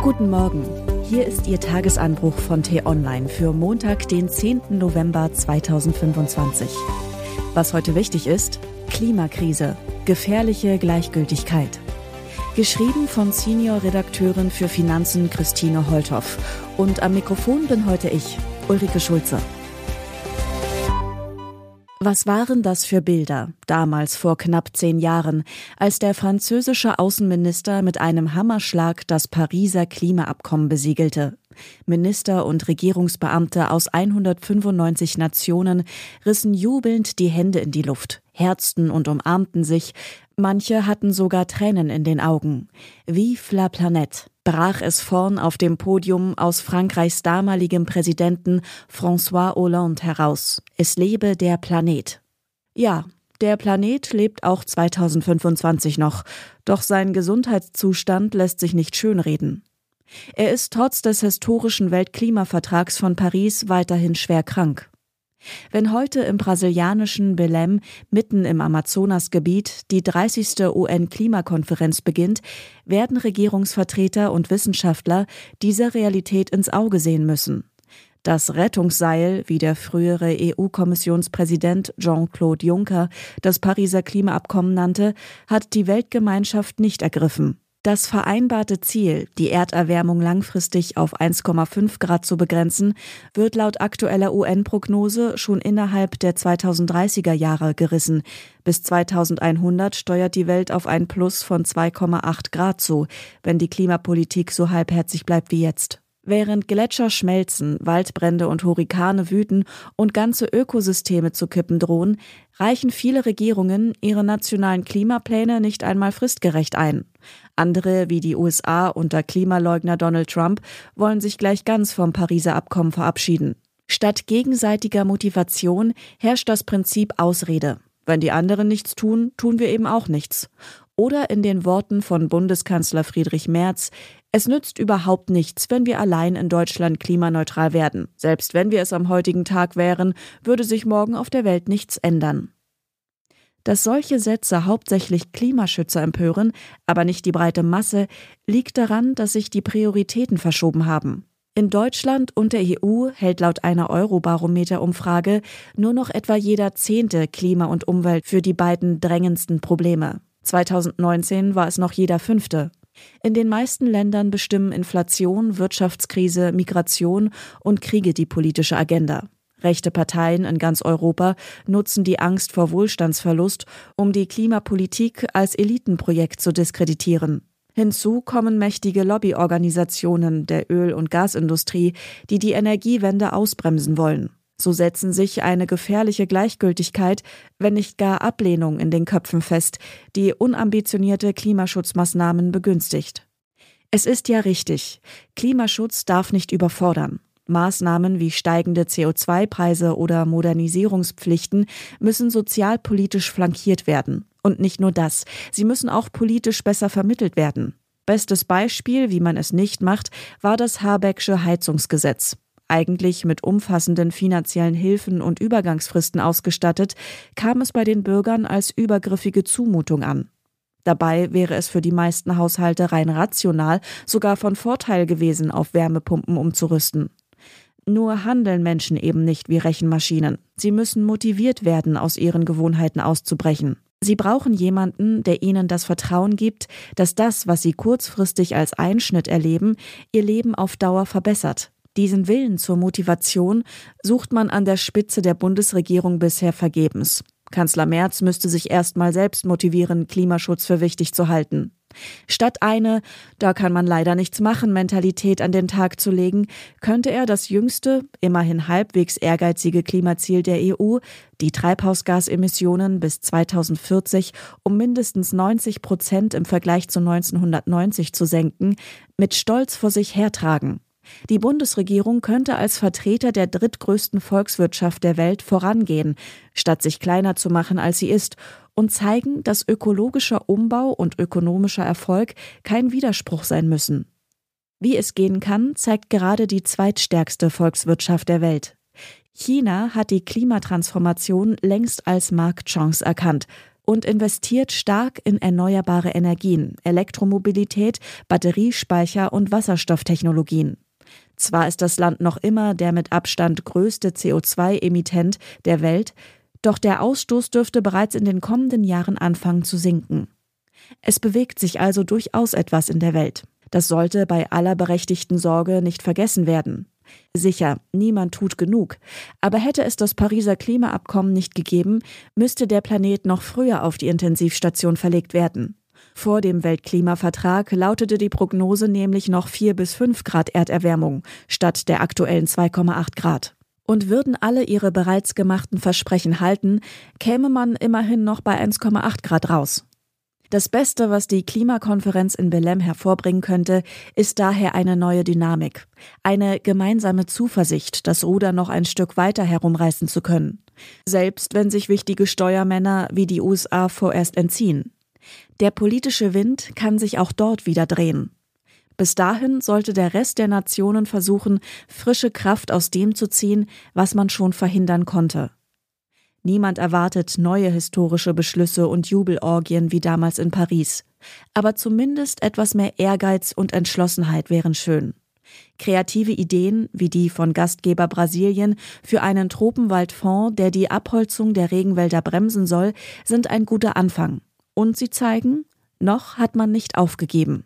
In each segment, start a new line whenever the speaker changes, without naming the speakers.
Guten Morgen, hier ist Ihr Tagesanbruch von T-Online für Montag, den 10. November 2025. Was heute wichtig ist: Klimakrise, gefährliche Gleichgültigkeit. Geschrieben von Senior-Redakteurin für Finanzen Christine Holthoff. Und am Mikrofon bin heute ich, Ulrike Schulze. Was waren das für Bilder, damals vor knapp 10 Jahren, als der französische Außenminister mit einem Hammerschlag das Pariser Klimaabkommen besiegelte? Minister und Regierungsbeamte aus 195 Nationen rissen jubelnd die Hände in die Luft, herzten und umarmten sich. Manche hatten sogar Tränen in den Augen. Vive la planète, brach es vorn auf dem Podium aus Frankreichs damaligem Präsidenten François Hollande heraus. Es lebe der Planet. Ja, der Planet lebt auch 2025 noch, doch sein Gesundheitszustand lässt sich nicht schönreden. Er ist trotz des historischen Weltklimavertrags von Paris weiterhin schwer krank. Wenn heute im brasilianischen Belém, mitten im Amazonasgebiet, die 30. UN-Klimakonferenz beginnt, werden Regierungsvertreter und Wissenschaftler dieser Realität ins Auge sehen müssen. Das Rettungsseil, wie der frühere EU-Kommissionspräsident Jean-Claude Juncker das Pariser Klimaabkommen nannte, hat die Weltgemeinschaft nicht ergriffen. Das vereinbarte Ziel, die Erderwärmung langfristig auf 1,5 Grad zu begrenzen, wird laut aktueller UN-Prognose schon innerhalb der 2030er Jahre gerissen. Bis 2100 steuert die Welt auf ein Plus von 2,8 Grad zu, wenn die Klimapolitik so halbherzig bleibt wie jetzt. Während Gletscher schmelzen, Waldbrände und Hurrikane wüten und ganze Ökosysteme zu kippen drohen, reichen viele Regierungen ihre nationalen Klimapläne nicht einmal fristgerecht ein. Andere, wie die USA unter Klimaleugner Donald Trump, wollen sich gleich ganz vom Pariser Abkommen verabschieden. Statt gegenseitiger Motivation herrscht das Prinzip Ausrede. Wenn die anderen nichts tun, tun wir eben auch nichts. Oder in den Worten von Bundeskanzler Friedrich Merz: Es nützt überhaupt nichts, wenn wir allein in Deutschland klimaneutral werden. Selbst wenn wir es am heutigen Tag wären, würde sich morgen auf der Welt nichts ändern. Dass solche Sätze hauptsächlich Klimaschützer empören, aber nicht die breite Masse, liegt daran, dass sich die Prioritäten verschoben haben. In Deutschland und der EU hält laut einer Eurobarometer-Umfrage nur noch etwa jeder 10. Klima und Umwelt für die beiden drängendsten Probleme. 2019 war es noch jeder 5. In den meisten Ländern bestimmen Inflation, Wirtschaftskrise, Migration und Kriege die politische Agenda. Rechte Parteien in ganz Europa nutzen die Angst vor Wohlstandsverlust, um die Klimapolitik als Elitenprojekt zu diskreditieren. Hinzu kommen mächtige Lobbyorganisationen der Öl- und Gasindustrie, die die Energiewende ausbremsen wollen. So setzen sich eine gefährliche Gleichgültigkeit, wenn nicht gar Ablehnung in den Köpfen fest, die unambitionierte Klimaschutzmaßnahmen begünstigt. Es ist ja richtig, Klimaschutz darf nicht überfordern. Maßnahmen wie steigende CO2-Preise oder Modernisierungspflichten müssen sozialpolitisch flankiert werden. Und nicht nur das, sie müssen auch politisch besser vermittelt werden. Bestes Beispiel, wie man es nicht macht, war das Habecksche Heizungsgesetz. Eigentlich mit umfassenden finanziellen Hilfen und Übergangsfristen ausgestattet, kam es bei den Bürgern als übergriffige Zumutung an. Dabei wäre es für die meisten Haushalte rein rational sogar von Vorteil gewesen, auf Wärmepumpen umzurüsten. Nur handeln Menschen eben nicht wie Rechenmaschinen. Sie müssen motiviert werden, aus ihren Gewohnheiten auszubrechen. Sie brauchen jemanden, der ihnen das Vertrauen gibt, dass das, was sie kurzfristig als Einschnitt erleben, ihr Leben auf Dauer verbessert. Diesen Willen zur Motivation sucht man an der Spitze der Bundesregierung bisher vergebens. Kanzler Merz müsste sich erst mal selbst motivieren, Klimaschutz für wichtig zu halten. Statt eine „Da kann man leider nichts machen" Mentalität an den Tag zu legen, könnte er das jüngste, immerhin halbwegs ehrgeizige Klimaziel der EU, die Treibhausgasemissionen bis 2040 um mindestens 90% im Vergleich zu 1990 zu senken, mit Stolz vor sich hertragen. Die Bundesregierung könnte als Vertreter der drittgrößten Volkswirtschaft der Welt vorangehen, statt sich kleiner zu machen, als sie ist, und zeigen, dass ökologischer Umbau und ökonomischer Erfolg kein Widerspruch sein müssen. Wie es gehen kann, zeigt gerade die zweitstärkste Volkswirtschaft der Welt. China hat die Klimatransformation längst als Marktchance erkannt und investiert stark in erneuerbare Energien, Elektromobilität, Batteriespeicher und Wasserstofftechnologien. Zwar ist das Land noch immer der mit Abstand größte CO2-Emittent der Welt, doch der Ausstoß dürfte bereits in den kommenden Jahren anfangen zu sinken. Es bewegt sich also durchaus etwas in der Welt. Das sollte bei aller berechtigten Sorge nicht vergessen werden. Sicher, niemand tut genug. Aber hätte es das Pariser Klimaabkommen nicht gegeben, müsste der Planet noch früher auf die Intensivstation verlegt werden. Vor dem Weltklimavertrag lautete die Prognose nämlich noch 4 bis 5 Grad Erderwärmung statt der aktuellen 2,8 Grad. Und würden alle ihre bereits gemachten Versprechen halten, käme man immerhin noch bei 1,8 Grad raus. Das Beste, was die Klimakonferenz in Belém hervorbringen könnte, ist daher eine neue Dynamik. Eine gemeinsame Zuversicht, das Ruder noch ein Stück weiter herumreißen zu können. Selbst wenn sich wichtige Steuermänner wie die USA vorerst entziehen. Der politische Wind kann sich auch dort wieder drehen. Bis dahin sollte der Rest der Nationen versuchen, frische Kraft aus dem zu ziehen, was man schon verhindern konnte. Niemand erwartet neue historische Beschlüsse und Jubelorgien wie damals in Paris. Aber zumindest etwas mehr Ehrgeiz und Entschlossenheit wären schön. Kreative Ideen, wie die von Gastgeber Brasilien für einen Tropenwaldfonds, der die Abholzung der Regenwälder bremsen soll, sind ein guter Anfang. Und sie zeigen, noch hat man nicht aufgegeben.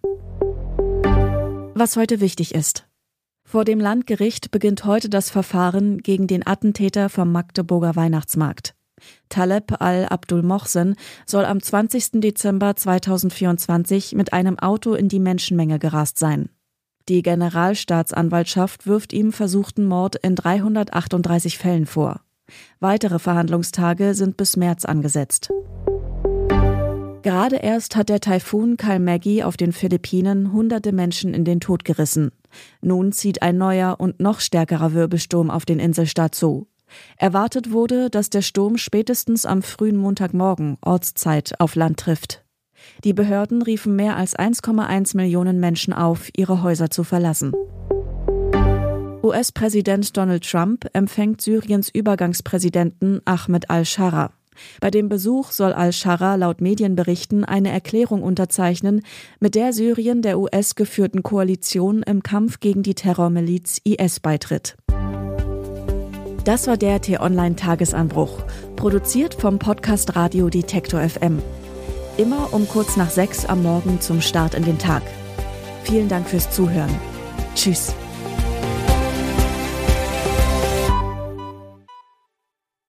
Was heute wichtig ist. Vor dem Landgericht beginnt heute das Verfahren gegen den Attentäter vom Magdeburger Weihnachtsmarkt. Taleb al-Abdul-Mohsen soll am 20. Dezember 2024 mit einem Auto in die Menschenmenge gerast sein. Die Generalstaatsanwaltschaft wirft ihm versuchten Mord in 338 Fällen vor. Weitere Verhandlungstage sind bis März angesetzt. Gerade erst hat der Taifun Kalmeggi auf den Philippinen hunderte Menschen in den Tod gerissen. Nun zieht ein neuer und noch stärkerer Wirbelsturm auf den Inselstaat zu. Erwartet wurde, dass der Sturm spätestens am frühen Montagmorgen Ortszeit auf Land trifft. Die Behörden riefen mehr als 1,1 Millionen Menschen auf, ihre Häuser zu verlassen. US-Präsident Donald Trump empfängt Syriens Übergangspräsidenten Ahmed al-Shara. Bei dem Besuch soll al-Shara laut Medienberichten eine Erklärung unterzeichnen, mit der Syrien der US-geführten Koalition im Kampf gegen die Terrormiliz IS beitritt. Das war der T-Online-Tagesanbruch, produziert vom Podcast Radio Detektor FM. Immer um kurz nach 6 am Morgen zum Start in den Tag. Vielen Dank fürs Zuhören. Tschüss.